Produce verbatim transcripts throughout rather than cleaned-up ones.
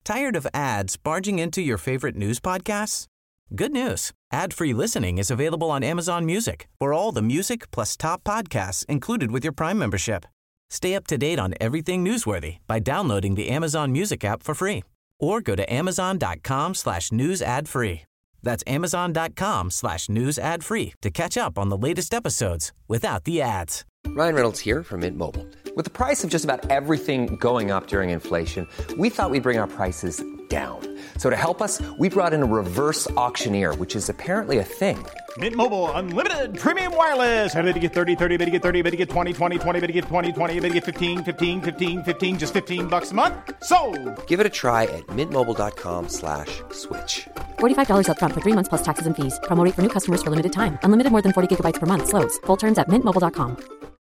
Tired of ads barging into your favorite news podcasts? Good news. Ad-free listening is available on Amazon Music for all the music plus top podcasts included with your Prime membership. Stay up to date on everything newsworthy by downloading the Amazon Music app for free or go to amazon.com slash news ad free. That's amazon.com slash news ad free to catch up on the latest episodes without the ads. Ryan Reynolds here from Mint Mobile. With the price of just about everything going up during inflation, we thought we'd bring our prices down. So to help us, we brought in a reverse auctioneer, which is apparently a thing. Mint Mobile Unlimited Premium Wireless. How to get thirty, thirty, how to get thirty, how to get twenty, twenty, twenty, how to get twenty, twenty, how to get fifteen, fifteen, fifteen, fifteen, just fifteen bucks a month? Sold! Give it a try at mintmobile.com slash switch. forty-five dollars up front for three months plus taxes and fees. Promo rate for new customers for limited time. Unlimited more than forty gigabytes per month. Slows full terms at mint mobile dot com.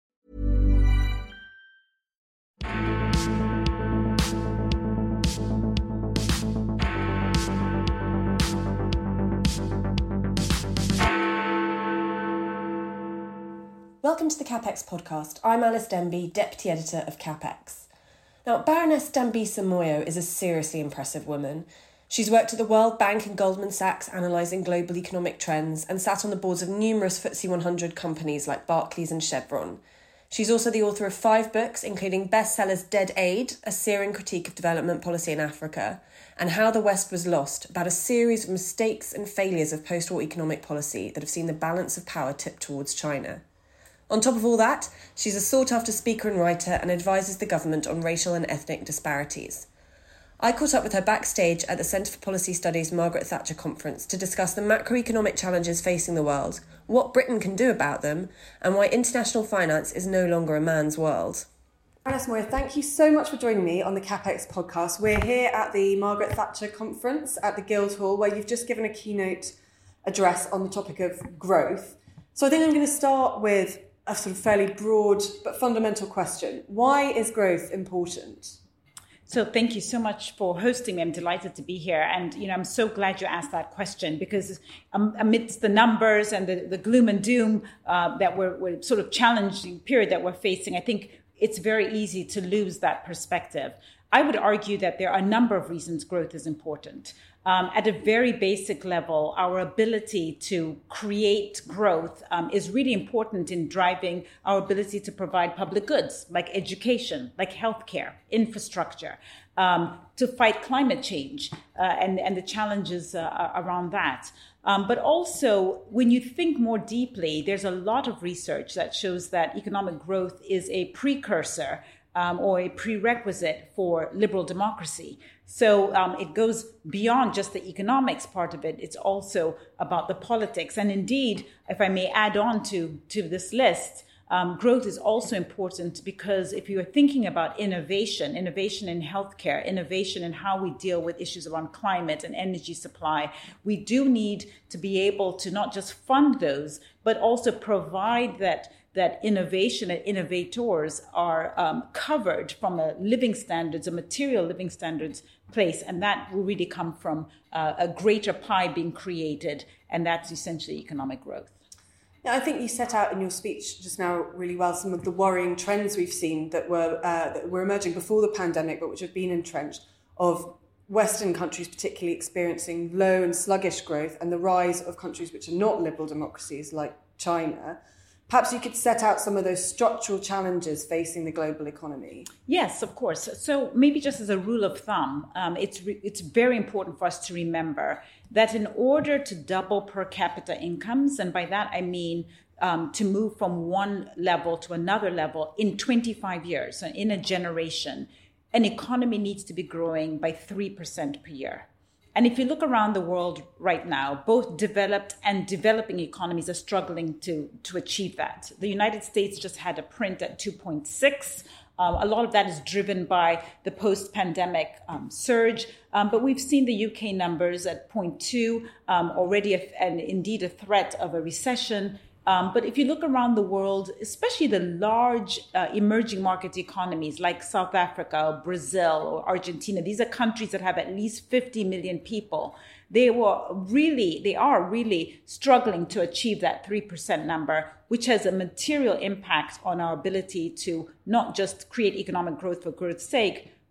Welcome to the CapX podcast. I'm Alice Denby, Deputy Editor of CapX. Now, Baroness Dambisa Moyo is a seriously impressive woman. She's worked at the World Bank and Goldman Sachs analysing global economic trends and sat on the boards of numerous F T S E one hundred companies like Barclays and Chevron. She's also the author of five books, including bestsellers Dead Aid, a searing critique of development policy in Africa, and How the West Was Lost, about a series of mistakes and failures of post-war economic policy that have seen the balance of power tip towards China. On top of all that, she's a sought-after speaker and writer and advises the government on racial and ethnic disparities. I caught up with her backstage at the Centre for Policy Studies Margaret Thatcher Conference to discuss the macroeconomic challenges facing the world, what Britain can do about them, and why international finance is no longer a man's world. Baroness Moyo, thank you so much for joining me on the CapX podcast. We're here at the Margaret Thatcher Conference at the Guildhall, where you've just given a keynote address on the topic of growth. So I think I'm going to start with a sort of fairly broad but fundamental question. Why is growth important? So thank you so much for hosting me. I'm delighted to be here. And, you know, I'm so glad you asked that question because um, amidst the numbers and the, the gloom and doom uh, that we're, we're sort of challenging period that we're facing, I think it's very easy to lose that perspective. I would argue that there are a number of reasons growth is important. Um, at a very basic level, our ability to create growth um, is really important in driving our ability to provide public goods like education, like healthcare, infrastructure, um, to fight climate change uh, and, and the challenges uh, around that. Um, but also, when you think more deeply, there's a lot of research that shows that economic growth is a precursor Um, or a prerequisite for liberal democracy. So um, it goes beyond just the economics part of it. It's also about the politics. And indeed, if I may add on to, to this list, um, growth is also important because if you are thinking about innovation, innovation in healthcare, innovation in how we deal with issues around climate and energy supply, we do need to be able to not just fund those, but also provide that that innovation and innovators are um, covered from a living standards, a material living standards place. And that will really come from uh, a greater pie being created. And that's essentially economic growth. Yeah, I think you set out in your speech just now really well some of the worrying trends we've seen that were, uh, that were emerging before the pandemic, but which have been entrenched, of Western countries particularly experiencing low and sluggish growth and the rise of countries which are not liberal democracies like China. Perhaps you could set out some of those structural challenges facing the global economy. Yes, of course. So maybe just as a rule of thumb, um, it's re- it's very important for us to remember that in order to double per capita incomes, and by that I mean um, to move from one level to another level in twenty-five years, so in a generation, an economy needs to be growing by three percent per year. And if you look around the world right now, both developed and developing economies are struggling to, to achieve that. The United States just had a print at two point six. Um, a lot of that is driven by the post-pandemic um, surge. Um, but we've seen the U K numbers at zero point two, um, already a, and indeed a threat of a recession. Um, but if you look around the world, especially the large uh, emerging market economies like South Africa or Brazil or Argentina, these are countries that have at least fifty million people. They were really, they are really struggling to achieve that three percent number, which has a material impact on our ability to not just create economic growth for growth's sake,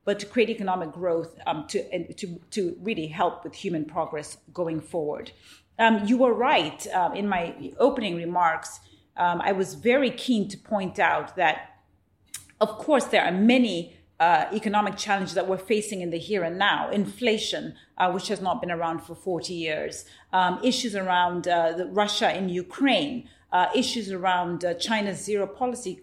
but to create economic growth um, to, to, to really help with human progress going forward. Um, you were right. Um, in my opening remarks, um, I was very keen to point out that, of course, there are many uh, economic challenges that we're facing in the here and now. Inflation, uh, which has not been around for forty years. Um, issues around uh, the Russia in Ukraine. Uh, issues around uh, China's zero policy,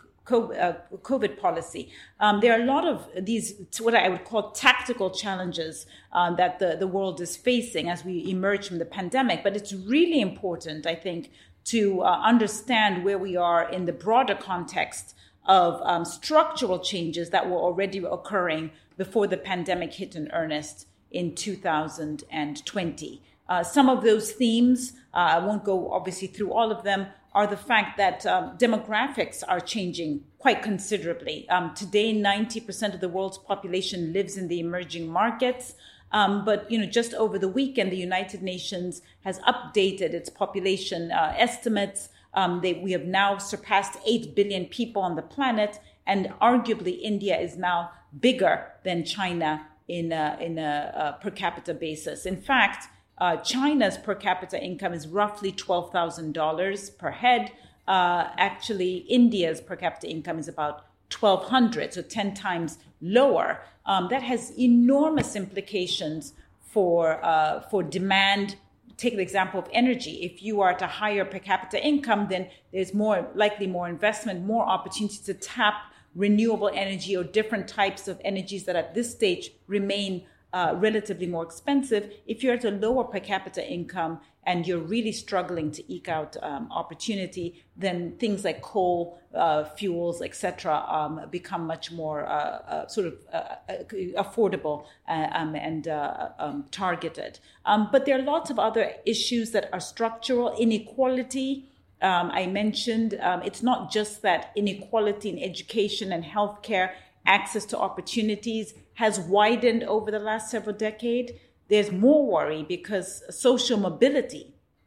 COVID policy. Um, there are a lot of these, what I would call tactical challenges um, that the, the world is facing as we emerge from the pandemic. But it's really important, I think, to uh, understand where we are in the broader context of um, structural changes that were already occurring before the pandemic hit in earnest in two thousand twenty. Uh, some of those themes, uh, I won't go obviously through all of them, are the fact that um, demographics are changing quite considerably. Um, today, ninety percent of the world's population lives in the emerging markets. Um, but, you know, just over the weekend, the United Nations has updated its population uh, estimates. Um, they, we have now surpassed eight billion people on the planet. And arguably, India is now bigger than China in a, in a, a per capita basis. In fact, Uh, China's per capita income is roughly twelve thousand dollars per head. Uh, actually, India's per capita income is about twelve hundred dollars, so ten times lower. Um, that has enormous implications for uh, for demand. Take the example of energy. If you are at a higher per capita income, then there's more likely more investment, more opportunity to tap renewable energy or different types of energies that at this stage remain Uh, relatively more expensive. If you're at a lower per capita income and you're really struggling to eke out um, opportunity, then things like coal, uh, fuels, et cetera, um, become much more uh, uh, sort of uh, affordable uh, um, and uh, um, targeted. Um, but there are lots of other issues that are structural. Inequality, um, I mentioned, um, it's not just that inequality in education and healthcare, access to opportunities has widened over the last several decades. There's more worry because social mobility,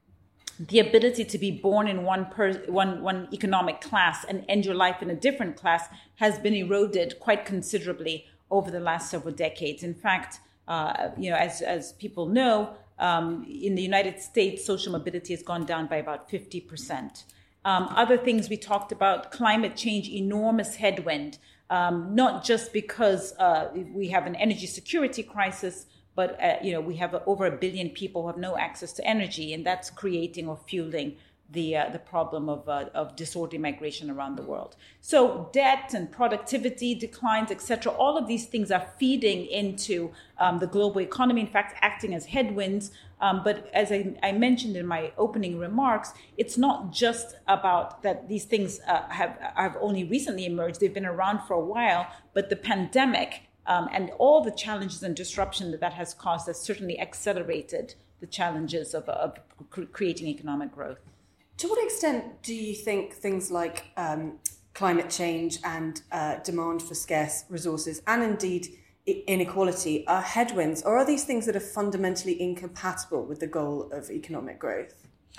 the ability to be born in one, per, one, one economic class and end your life in a different class, has been eroded quite considerably over the last several decades. In fact, uh, you know, as, as people know, um, in the United States, social mobility has gone down by about fifty percent. Um, other things we talked about, climate change, enormous headwind. Um, not just because uh, we have an energy security crisis, but uh, you know we have over a billion people who have no access to energy, and that's creating or fueling the uh, the problem of uh, of disorderly migration around the world. So debt and productivity declines, et cetera. All of these things are feeding into um, the global economy. In fact, acting as headwinds. Um, but as I, I mentioned in my opening remarks, it's not just about that these things uh, have have only recently emerged. They've been around for a while, but the pandemic um, and all the challenges and disruption that that has caused has certainly accelerated the challenges of, of creating economic growth. To what extent do you think things like um, climate change and uh, demand for scarce resources, and indeed inequality, are headwinds, or are these things that are fundamentally incompatible with the goal of economic growth?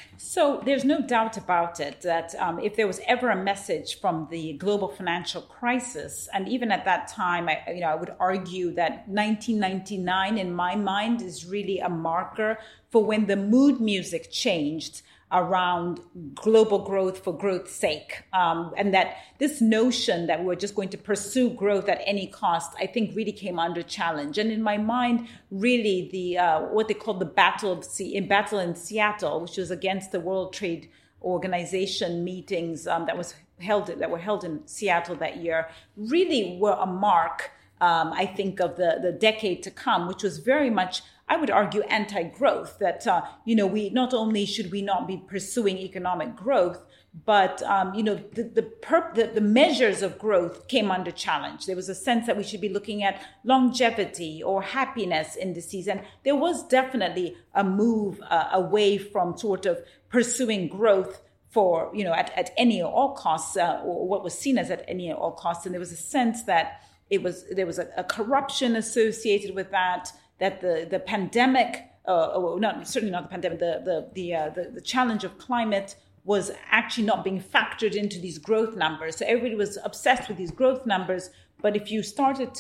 So there's no doubt about it that um, if there was ever a message from the global financial crisis, and even at that time, I, you know, I would argue that nineteen ninety-nine in my mind is really a marker for when the mood music changed around global growth for growth's sake. Um, and that this notion that we're just going to pursue growth at any cost, I think really came under challenge. And in my mind, really the uh, what they call the battle of Se- in battle in Seattle, which was against the World Trade Organization meetings um, that was held that were held in Seattle that year, really were a mark, um, I think, of the, the decade to come, which was very much, I would argue, anti-growth, that, uh, you know, we not only should we not be pursuing economic growth, but, um, you know, the the, perp- the the measures of growth came under challenge. There was a sense that we should be looking at longevity or happiness indices. And there was definitely a move uh, away from sort of pursuing growth for, you know, at, at any or all costs, uh, or what was seen as at any or all costs. And there was a sense that it was there was a, a corruption associated with that, that the, the pandemic, uh, not certainly not the pandemic, the the the, uh, the the challenge of climate was actually not being factored into these growth numbers. So everybody was obsessed with these growth numbers. But if you started to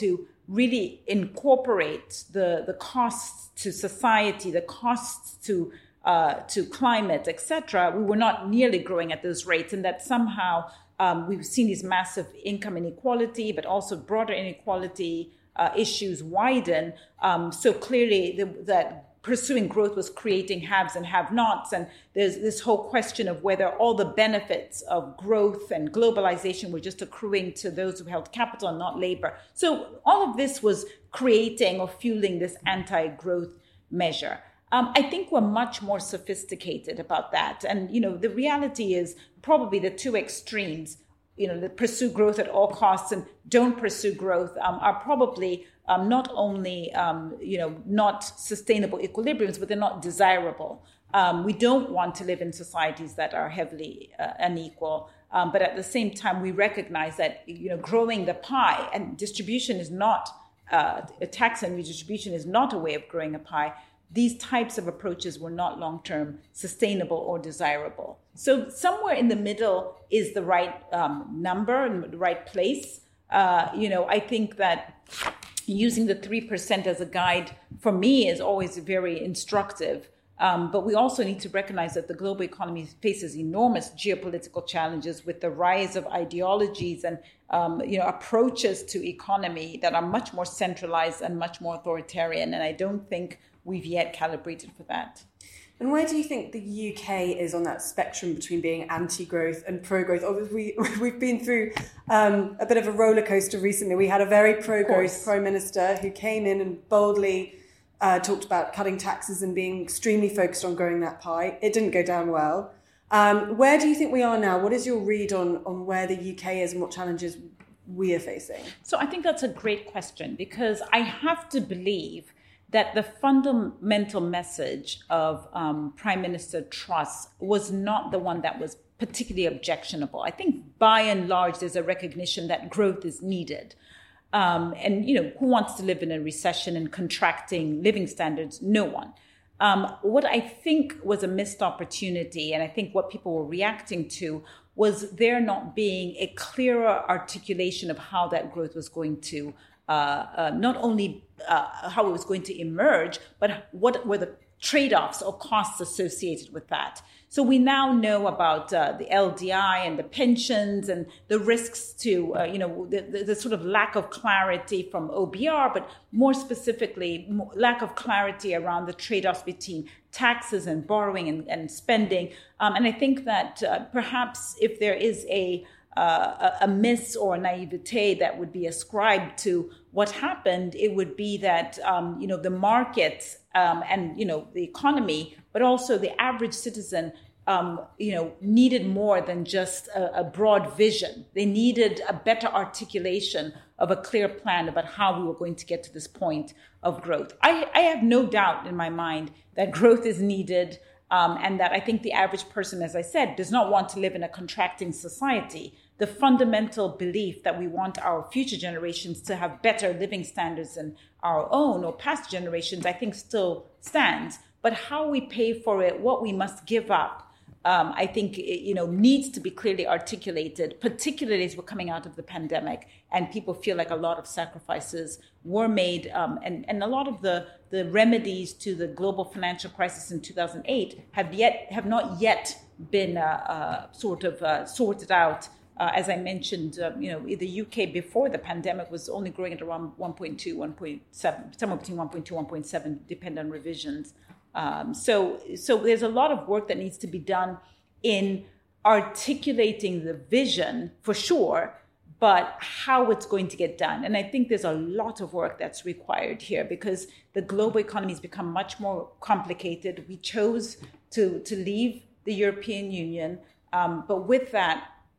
really incorporate the, the costs to society, the costs to uh, to climate, et cetera, we were not nearly growing at those rates, and that somehow um, we've seen these massive income inequality, but also broader inequality uh, issues widen. Um, so clearly the, that pursuing growth was creating haves and have-nots, and there's this whole question of whether all the benefits of growth and globalization were just accruing to those who held capital and not labor. So all of this was creating or fueling this anti-growth measure. Um, I think we're much more sophisticated about that. And, you know, the reality is probably the two extremes, you know, that pursue growth at all costs and don't pursue growth um, are probably um, not only, um, you know, not sustainable equilibriums, but they're not desirable. Um, we don't want to live in societies that are heavily uh, unequal. Um, but at the same time, we recognize that, you know, growing the pie and distribution is not, uh, a tax and redistribution is not a way of growing a pie. These types of approaches were not long-term sustainable or desirable. So somewhere in the middle is the right um, number and the right place. Uh, you know, I think that using the three percent as a guide for me is always very instructive. Um, but we also need to recognize that the global economy faces enormous geopolitical challenges with the rise of ideologies and um, you know approaches to economy that are much more centralized and much more authoritarian. And I don't think we've yet calibrated for that. And where do you think the U K is on that spectrum between being anti-growth and pro-growth? Obviously, we, we've been through um, a bit of a roller coaster recently. We had a very pro-growth Prime Minister who came in and boldly uh, talked about cutting taxes and being extremely focused on growing that pie. It didn't go down well. Um, where do you think we are now? What is your read on, on where the U K is and what challenges we are facing? So I think that's a great question, because I have to believe that the fundamental message of um, Prime Minister Truss was not the one that was particularly objectionable. I think by and large, there's a recognition that growth is needed. Um, and, you know, who wants to live in a recession and contracting living standards? No one. Um, what I think was a missed opportunity, and I think what people were reacting to, was there not being a clearer articulation of how that growth was going to Uh, uh, not only uh, how it was going to emerge, but what were the trade-offs or costs associated with that. So we now know about uh, the L D I and the pensions and the risks to, uh, you know, the, the, the sort of lack of clarity from O B R, but more specifically, more lack of clarity around the trade-offs between taxes and borrowing and, and spending. Um, and I think that uh, perhaps if there is a Uh, a miss or a naivete that would be ascribed to what happened, it would be that, um, you know, the markets um, and, you know, the economy, but also the average citizen, um, you know, needed more than just a, a broad vision. They needed a better articulation of a clear plan about how we were going to get to this point of growth. I, I have no doubt in my mind that growth is needed. Um, and that I think the average person, as I said, does not want to live in a contracting society. The fundamental belief that we want our future generations to have better living standards than our own or past generations, I think still stands. But how we pay for it, what we must give up, um, I think, you know, needs to be clearly articulated, particularly as we're coming out of the pandemic and people feel like a lot of sacrifices were made. Um, and, and a lot of the, the remedies to the global financial crisis in two thousand eight have yet have not yet been uh, uh, sort of uh, sorted out. Uh, as I mentioned, uh, you know, the U K before the pandemic was only growing at around one point two, one point seven, somewhere between one point two, one point seven, depending on revisions. Um, so, so there's a lot of work that needs to be done in articulating the vision, for sure, but how it's going to get done. And I think there's a lot of work that's required here because the global economy has become much more complicated. We chose to, to leave the European Union, um, but with that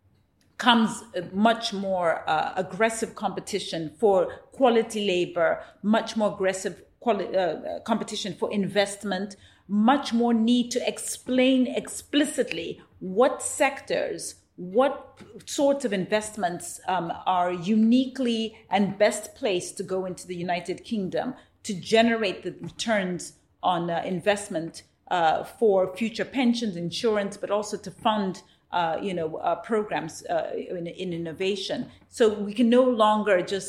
comes much more uh, aggressive competition for quality labor, much more aggressive quali- uh, competition for investment, much more need to explain explicitly what sectors, what sorts of investments um, are uniquely and best placed to go into the United Kingdom to generate the returns on uh, investment uh, for future pensions, insurance, but also to fund Uh, you know, uh, programs uh, in, in innovation. So we can no longer just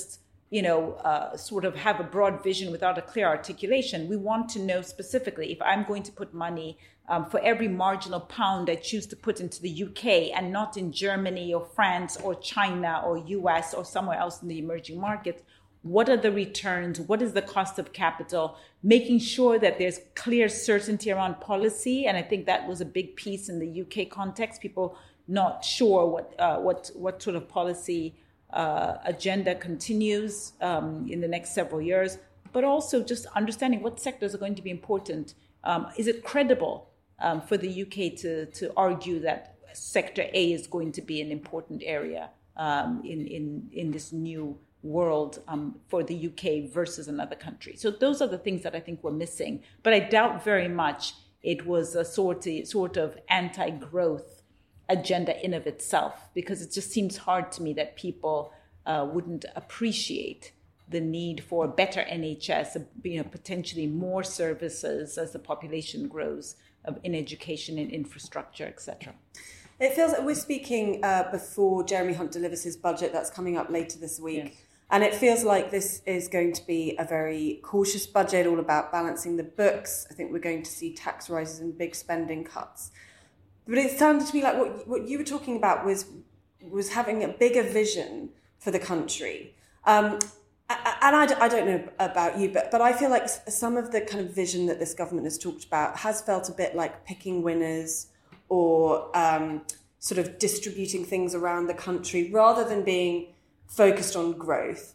you know, uh, sort of have a broad vision without a clear articulation. We want to know specifically if I'm going to put money um, for every marginal pound I choose to put into the U K and not in Germany or France or China or U S or somewhere else in the emerging markets. What are the returns? What is the cost of capital? Making sure that there's clear certainty around policy. And I think that was a big piece in the U K context. People not sure what uh, what what sort of policy uh, agenda continues um, in the next several years, but also just understanding what sectors are going to be important. Um, is it credible um, for the U K to to argue that sector A is going to be an important area um, in in in this new world um, for the U K versus another country? So those are the things that I think were missing. But I doubt very much it was a sort of, sort of anti-growth agenda in of itself, because it just seems hard to me that people uh, wouldn't appreciate the need for a better N H S, you know, potentially more services as the population grows uh, in education and infrastructure, et cetera. It feels like we're speaking uh, before Jeremy Hunt delivers his budget that's coming up later this week. Yes. And it feels like this is going to be a very cautious budget, all about balancing the books. I think we're going to see tax rises and big spending cuts. But it sounded to me like what what you were talking about was was having a bigger vision for the country. Um, and I, I don't know about you, but, but I feel like some of the kind of vision that this government has talked about has felt a bit like picking winners or um, sort of distributing things around the country rather than being focused on growth.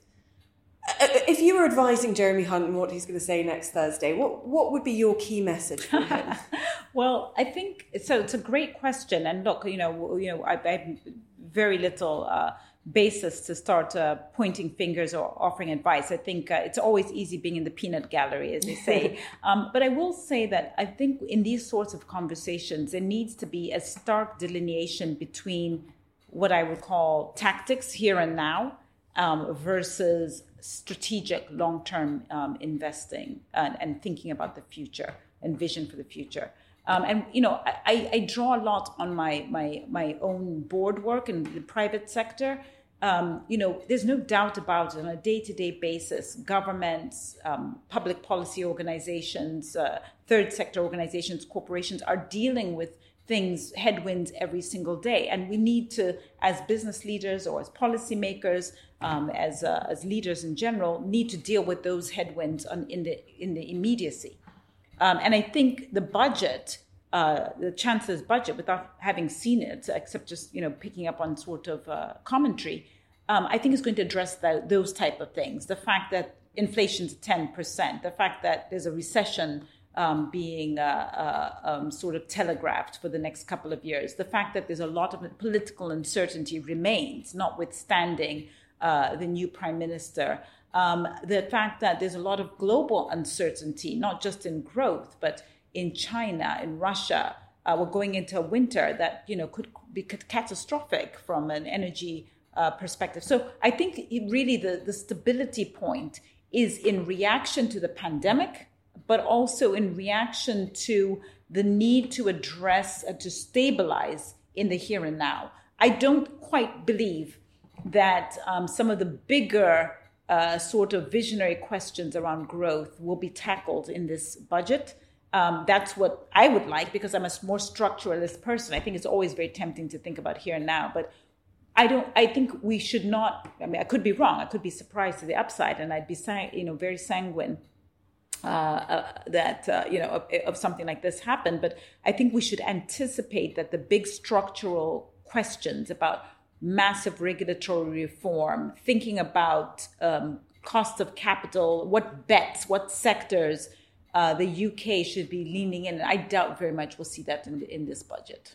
If you were advising Jeremy Hunt on what he's going to say next Thursday, what what would be your key message for him? Well, I think so. It's a great question, and look, you know, you know, I, I have very little uh, basis to start uh, pointing fingers or offering advice. I think uh, it's always easy being in the peanut gallery, as they say. um, but I will say that I think in these sorts of conversations, there needs to be a stark delineation between what I would call tactics here and now um, versus strategic long-term um, investing and, and thinking about the future and vision for the future. Um, and, you know, I, I draw a lot on my, my, my own board work in the private sector. Um, you know, there's no doubt about it on a day-to-day basis, governments, um, public policy organizations, uh, third sector organizations, corporations are dealing with things, headwinds every single day. And we need to, as business leaders or as policymakers, um, as uh, as leaders in general, need to deal with those headwinds on, in the in the immediacy. Um, and I think the budget, uh, the Chancellor's budget, without having seen it, except just, you know, picking up on sort of uh, commentary, um, I think is going to address the, those type of things. The fact that inflation's ten percent, the fact that there's a recession Um, being uh, uh, um, sort of telegraphed for the next couple of years. The fact that there's a lot of political uncertainty remains, notwithstanding uh, the new prime minister. Um, the fact that there's a lot of global uncertainty, not just in growth, but in China, in Russia. Uh, we're going into a winter that, you know, could be catastrophic from an energy uh, perspective. So I think it really the, the stability point is in reaction to the pandemic, but also in reaction to the need to address, uh, to stabilize in the here and now. I don't quite believe that um, some of the bigger uh, sort of visionary questions around growth will be tackled in this budget. Um, that's what I would like, because I'm a more structuralist person. I think it's always very tempting to think about here and now, but I don't. I think we should not. I mean, I could be wrong. I could be surprised to the upside, and I'd be, you know, very sanguine Uh, uh, that, uh, you know, of, of something like this happen. But I think we should anticipate that the big structural questions about massive regulatory reform, thinking about um, cost of capital, what bets, what sectors uh, the U K should be leaning in. And I doubt very much we'll see that in, in this budget.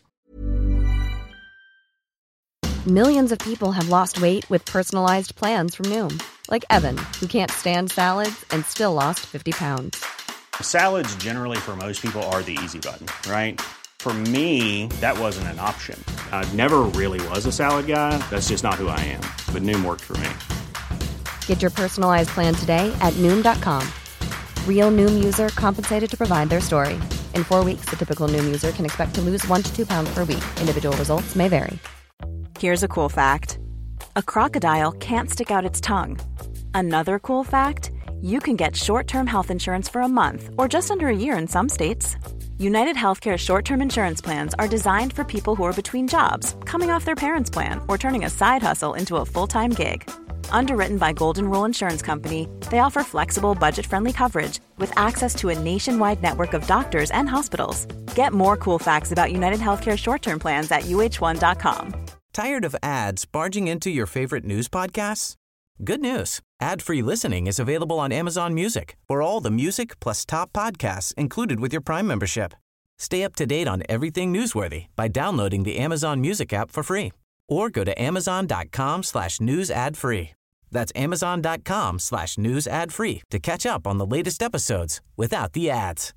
Millions of people have lost weight with personalized plans from Noom. Like Evan, who can't stand salads and still lost fifty pounds. Salads generally for most people are the easy button, right? For me, that wasn't an option. I never really was a salad guy. That's just not who I am. But Noom worked for me. Get your personalized plan today at Noom dot com. Real Noom user compensated to provide their story. In four weeks, the typical Noom user can expect to lose one to two pounds per week. Individual results may vary. Here's a cool fact. A crocodile can't stick out its tongue. Another cool fact, you can get short-term health insurance for a month or just under a year in some states. United Healthcare short-term insurance plans are designed for people who are between jobs, coming off their parents' plan, or turning a side hustle into a full-time gig. Underwritten by Golden Rule Insurance Company, they offer flexible, budget-friendly coverage with access to a nationwide network of doctors and hospitals. Get more cool facts about United Healthcare short-term plans at U H one dot com. Tired of ads barging into your favorite news podcasts? Good news. Ad-free listening is available on Amazon Music for all the music plus top podcasts included with your Prime membership. Stay up to date on everything newsworthy by downloading the Amazon Music app for free or go to amazon.com slash news ad free. That's amazon.com slash news ad free to catch up on the latest episodes without the ads.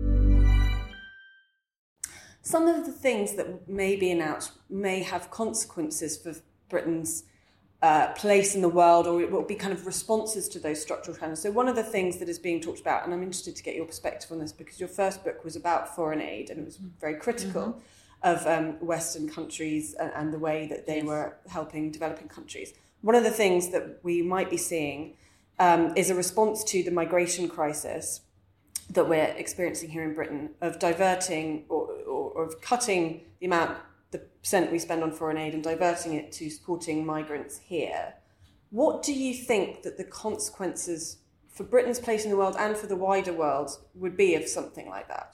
Some of the things that may be announced may have consequences for Britain's Uh, place in the world, or it will be kind of responses to those structural challenges. So one of the things that is being talked about, and I'm interested to get your perspective on this because your first book was about foreign aid and it was very critical mm-hmm. of um, Western countries and, and the way that they yes. were helping developing countries. One of the things that we might be seeing um, is a response to the migration crisis that we're experiencing here in Britain of diverting or, or, or of cutting the amount the percent we spend on foreign aid and diverting it to supporting migrants here. What do you think that the consequences for Britain's place in the world and for the wider world would be of something like that?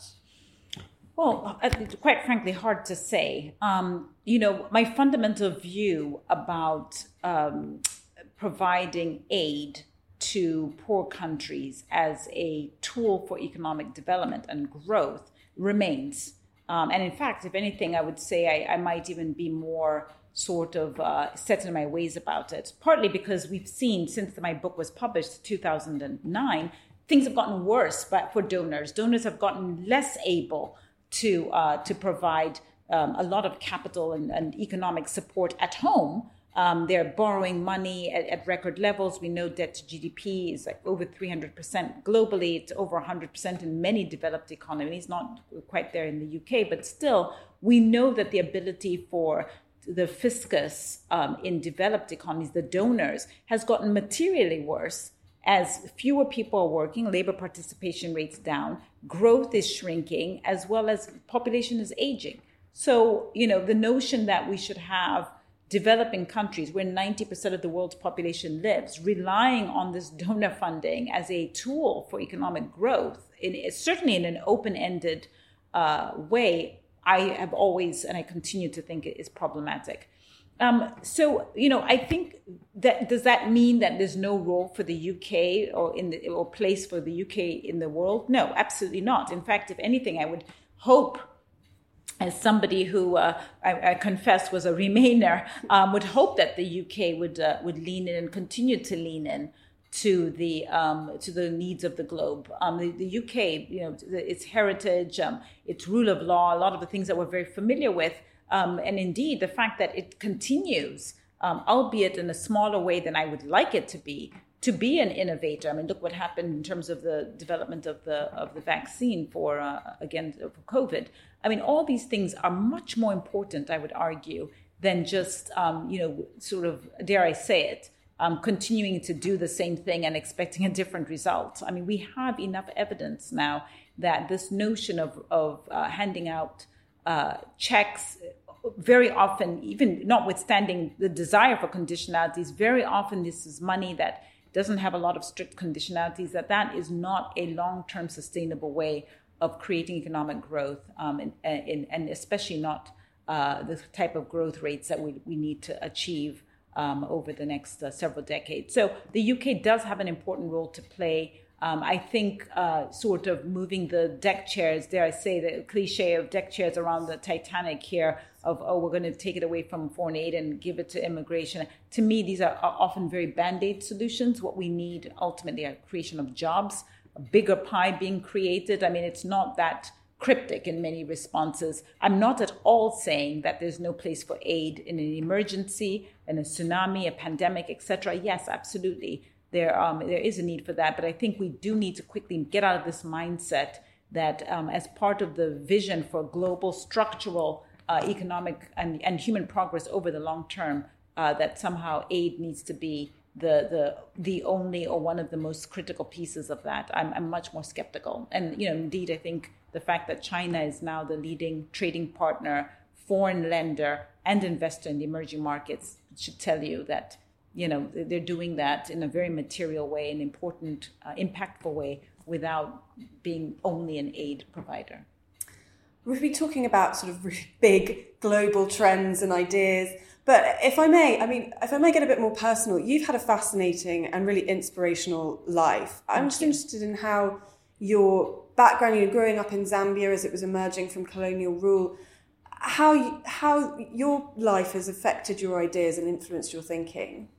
Well, quite frankly, hard to say. Um, you know, my fundamental view about um, providing aid to poor countries as a tool for economic development and growth remains. Um, and in fact, if anything, I would say I, I might even be more sort of uh, set in my ways about it, partly because we've seen since my book was published in two thousand nine, things have gotten worse but for donors. Donors have gotten less able to uh, to provide um, a lot of capital and, and economic support at home. Um, they're borrowing money at, at record levels. We know debt to G D P is like over three hundred percent globally. It's over one hundred percent in many developed economies, not quite there in the U K, but still, we know that the ability for the fiscus um, in developed economies, the donors, has gotten materially worse as fewer people are working, labor participation rates down, growth is shrinking, as well as population is aging. So, you know, the notion that we should have developing countries where ninety percent of the world's population lives, relying on this donor funding as a tool for economic growth, in, certainly in an open-ended uh, way, I have always, and I continue to think it is problematic. Um, so, you know, I think that, does that mean that there's no role for the U K or in the, or place for the U K in the world? No, absolutely not. In fact, if anything, I would hope, as somebody who uh, I, I confess was a Remainer, um, would hope that the U K would uh, would lean in and continue to lean in to the um, to the needs of the globe. Um, the, the U K, you know, its heritage, um, its rule of law, a lot of the things that we're very familiar with, um, and indeed the fact that it continues, um, albeit in a smaller way than I would like it to be, to be an innovator. I mean, look what happened in terms of the development of the of the vaccine for uh, again for COVID. I mean, all these things are much more important, I would argue, than just um, you know, sort of, dare I say it, um, continuing to do the same thing and expecting a different result. I mean, we have enough evidence now that this notion of of uh, handing out uh, checks, very often, even notwithstanding the desire for conditionalities, very often this is money that doesn't have a lot of strict conditionalities, that that is not a long-term sustainable way of creating economic growth, um, and, and, and especially not uh, the type of growth rates that we, we need to achieve um, over the next uh, several decades. So the U K does have an important role to play. Um, I think uh, sort of moving the deck chairs, dare I say, the cliche of deck chairs around the Titanic here of, oh, we're going to take it away from foreign aid and give it to immigration. To me, these are, are often very band-aid solutions. What we need ultimately are creation of jobs, a bigger pie being created. I mean, it's not that cryptic in many responses. I'm not at all saying that there's no place for aid in an emergency, in a tsunami, a pandemic, et cetera. Yes, absolutely. There, um, there is a need for that, but I think we do need to quickly get out of this mindset that um, as part of the vision for global structural uh, economic and, and human progress over the long term, uh, that somehow aid needs to be the the the only or one of the most critical pieces of that. I'm, I'm much more skeptical. And, you know, indeed, I think the fact that China is now the leading trading partner, foreign lender, and investor in the emerging markets should tell you that, you know, they're doing that in a very material way, an important, uh, impactful way, without being only an aid provider. We've been talking about sort of really big global trends and ideas. But if I may, I mean, if I may get a bit more personal, you've had a fascinating and really inspirational life. I'm Thank just you. interested in how your background, you're growing up in Zambia as it was emerging from colonial rule, how you, how your life has affected your ideas and influenced your thinking.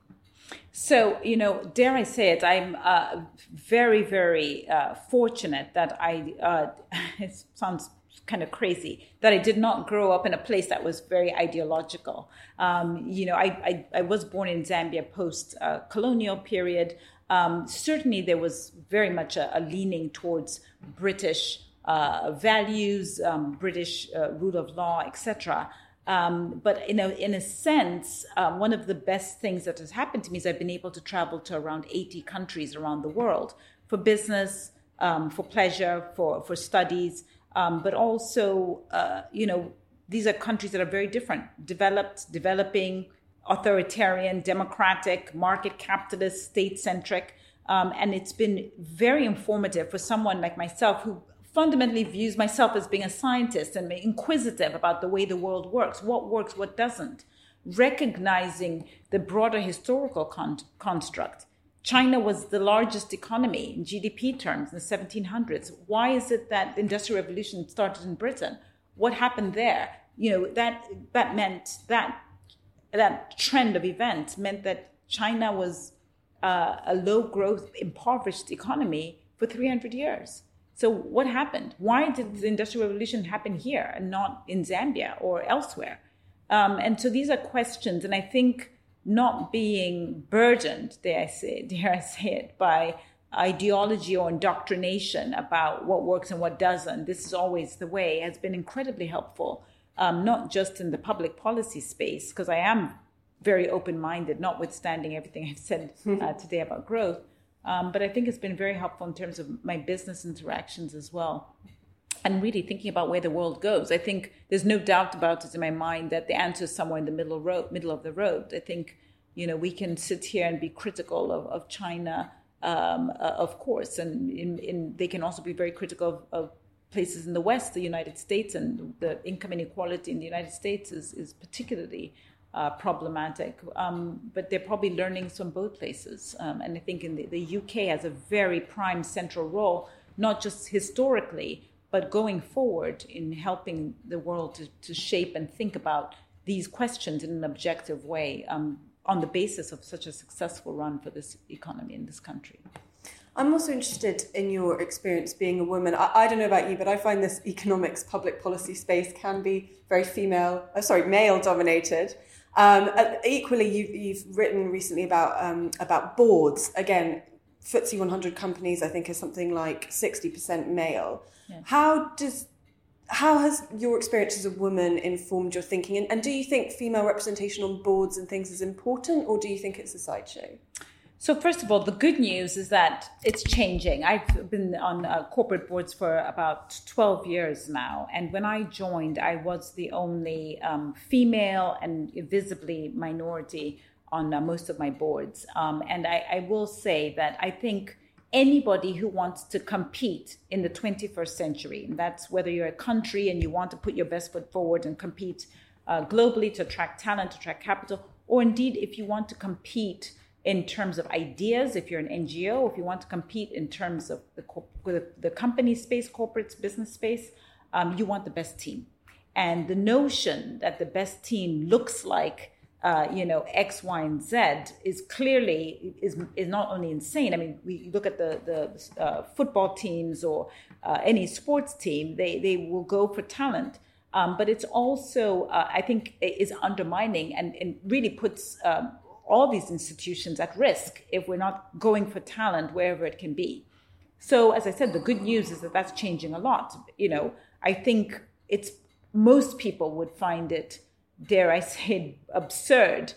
So, you know, dare I say it, I'm uh, very, very uh, fortunate that I, uh, it sounds kind of crazy, that I did not grow up in a place that was very ideological. Um, you know, I, I, I was born in Zambia post-colonial uh, period. Um, certainly there was very much a, a leaning towards British uh, values, um, British uh, rule of law, et cetera. Um, but in a, in a sense, uh, one of the best things that has happened to me is I've been able to travel to around eighty countries around the world for business, um, for pleasure, for, for studies. Um, but also, uh, you know, these are countries that are very different, developed, developing, authoritarian, democratic, market capitalist, state-centric. Um, and it's been very informative for someone like myself who fundamentally views myself as being a scientist and inquisitive about the way the world works, what works, what doesn't, recognizing the broader historical con- construct. China was the largest economy in G D P terms in the seventeen hundreds. Why is it that the Industrial Revolution started in Britain? What happened there? You know, that that meant that that trend of events meant that China was uh, a low growth, impoverished economy for three hundred years. So what happened? Why did the Industrial Revolution happen here and not in Zambia or elsewhere? Um, and so these are questions, and I think not being burdened, dare I say, dare I say it, by ideology or indoctrination about what works and what doesn't, this is always the way, has been incredibly helpful, um, not just in the public policy space, because I am very open-minded, notwithstanding everything I've said uh, today about growth, um, but I think it's been very helpful in terms of my business interactions as well. And really thinking about where the world goes. I think there's no doubt about it in my mind that the answer is somewhere in the middle road, middle of the road. I think, you know, we can sit here and be critical of, of China, um, uh, of course, and in, in, they can also be very critical of, of places in the West, the United States, and the income inequality in the United States is, is particularly uh, problematic. Um, but they're probably learning from both places. Um, and I think in the, the U K has a very prime central role, not just historically, but going forward in helping the world to, to shape and think about these questions in an objective way um, on the basis of such a successful run for this economy in this country. I'm also interested in your experience being a woman. I, I don't know about you, but I find this economics public policy space can be very female, uh, sorry, male dominated. Um, equally, you, you've written recently about um, about boards. Again, F T S E one hundred companies, I think, is something like sixty percent male. Yeah. How does how has your experience as a woman informed your thinking? And, and do you think female representation on boards and things is important, or do you think it's a sideshow? So first of all, the good news is that it's changing. I've been on uh, corporate boards for about twelve years now. And when I joined, I was the only um, female and visibly minority on uh, most of my boards. Um, and I, I will say that I think anybody who wants to compete in the twenty-first century, and that's whether you're a country and you want to put your best foot forward and compete uh, globally to attract talent, to attract capital, or indeed if you want to compete in terms of ideas, if you're an N G O, if you want to compete in terms of the, the, the company space, corporate business space, um, you want the best team. And the notion that the best team looks like Uh, you know, X, Y, and Z is clearly is is not only insane. I mean, we look at the the uh, football teams or uh, any sports team; they they will go for talent, um, but it's also uh, I think is undermining and, and really puts um, all these institutions at risk if we're not going for talent wherever it can be. So, as I said, the good news is that that's changing a lot. You know, I think it's most people would find it, dare I say, absurd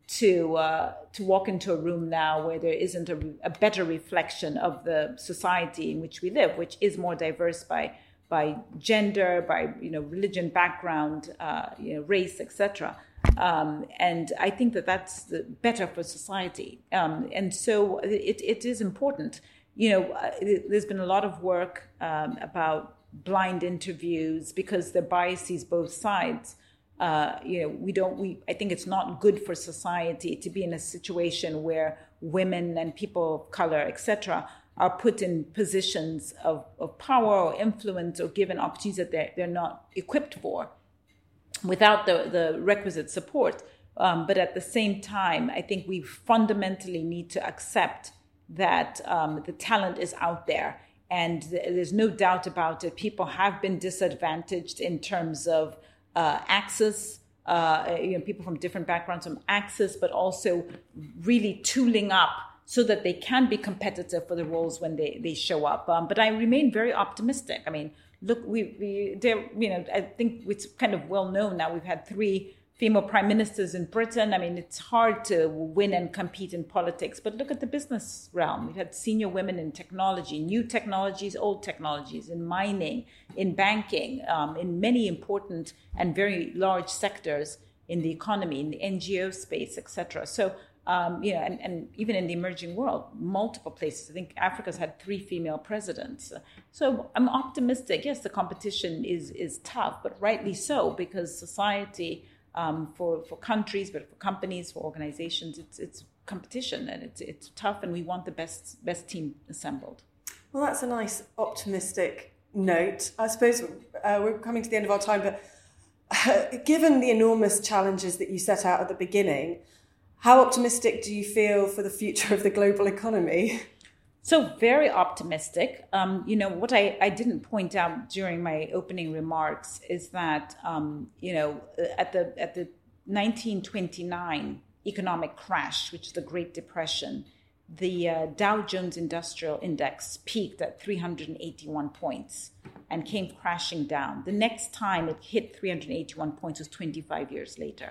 to uh, to walk into a room now where there isn't a, a better reflection of the society in which we live, which is more diverse by by gender, by you know religion, background, uh, you know race, et cetera. Um, and I think that that's the better for society. Um, and so it it is important. You know, uh, there's been a lot of work um, about blind interviews because the biases both sides. Uh, you know, we don't, we, I think it's not good for society to be in a situation where women and people of color, et cetera, are put in positions of, of power or influence or given opportunities that they're, they're not equipped for without the, the requisite support. Um, but at the same time, I think we fundamentally need to accept that um, the talent is out there. And th- there's no doubt about it. People have been disadvantaged in terms of Uh, access, uh, you know, people from different backgrounds from access, but also really tooling up so that they can be competitive for the roles when they, they show up. Um, but I remain very optimistic. I mean, look, we, we there, you know, I think it's kind of well known now. We've had three female prime ministers in Britain. I mean, it's hard to win and compete in politics, but look at the business realm. We've had senior women in technology, new technologies, old technologies, in mining, in banking, um, in many important and very large sectors in the economy, in the N G O space, et cetera. So, um, you know, and, and even in the emerging world, multiple places. I think Africa's had three female presidents. So I'm optimistic. Yes, the competition is is tough, but rightly so, because society, Um, for, for countries, but for companies, for organizations, it's it's competition and it's it's tough, and we want the best best team assembled. Well, that's a nice optimistic note. I suppose uh, we're coming to the end of our time, but uh, given the enormous challenges that you set out at the beginning, how optimistic do you feel for the future of the global economy? So very optimistic. Um, you know, what I, I didn't point out during my opening remarks is that, um, you know, at the at the nineteen twenty-nine economic crash, which is the Great Depression, the uh, Dow Jones Industrial Index peaked at three hundred eighty-one points and came crashing down. The next time it hit three hundred eighty-one points was twenty-five years later.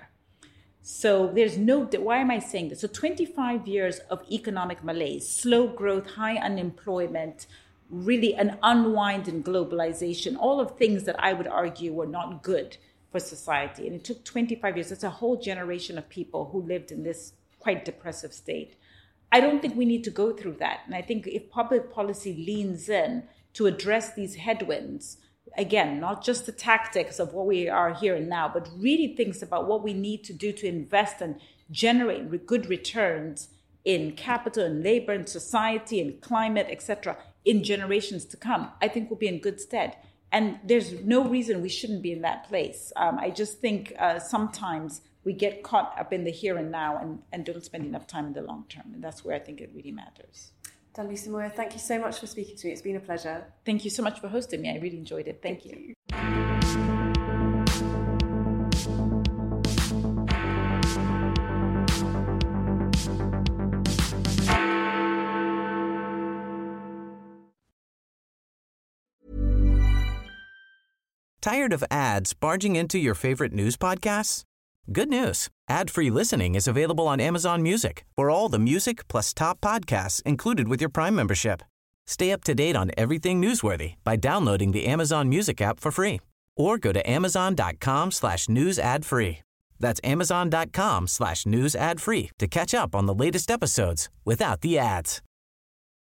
So there's no, why am I saying this? So twenty-five years of economic malaise, slow growth, high unemployment, really an unwind in globalization, all of things that I would argue were not good for society. And it took twenty-five years. That's a whole generation of people who lived in this quite depressive state. I don't think we need to go through that. And I think if public policy leans in to address these headwinds, again, not just the tactics of what we are here and now, but really thinks about what we need to do to invest and generate good returns in capital and labor and society and climate, et cetera, in generations to come, I think we'll be in good stead. And there's no reason we shouldn't be in that place. Um, I just think uh, sometimes we get caught up in the here and now and, and don't spend enough time in the long term. And that's where I think it really matters. Dambisa Moyo, thank you so much for speaking to me. It's been a pleasure. Thank you so much for hosting me. I really enjoyed it. Thank, thank you. you. Tired of ads barging into your favorite news podcasts? Good news. Ad-free listening is available on Amazon Music for all the music plus top podcasts included with your Prime membership. Stay up to date on everything newsworthy by downloading the Amazon Music app for free or go to amazon.com slash news ad free. That's amazon.com slash news ad free to catch up on the latest episodes without the ads.